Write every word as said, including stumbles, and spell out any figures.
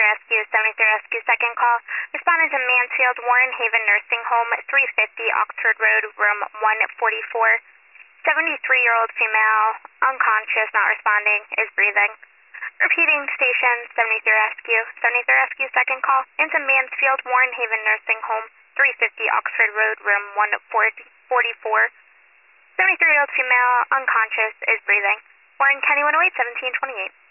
Rescue, seventy-three Rescue, second call. Responding to Mansfield Warren Haven Nursing Home, three fifty Oxford Road, room one forty-four. seventy-three-year-old female, unconscious, not responding, is breathing. Repeating station, seventy-three Rescue, seventy-three Rescue, second call. Into Mansfield Warren Haven Nursing Home, three fifty Oxford Road, room one forty-four. seventy-three-year-old female, unconscious, is breathing. Warren County one oh eight, seventeen twenty-eight.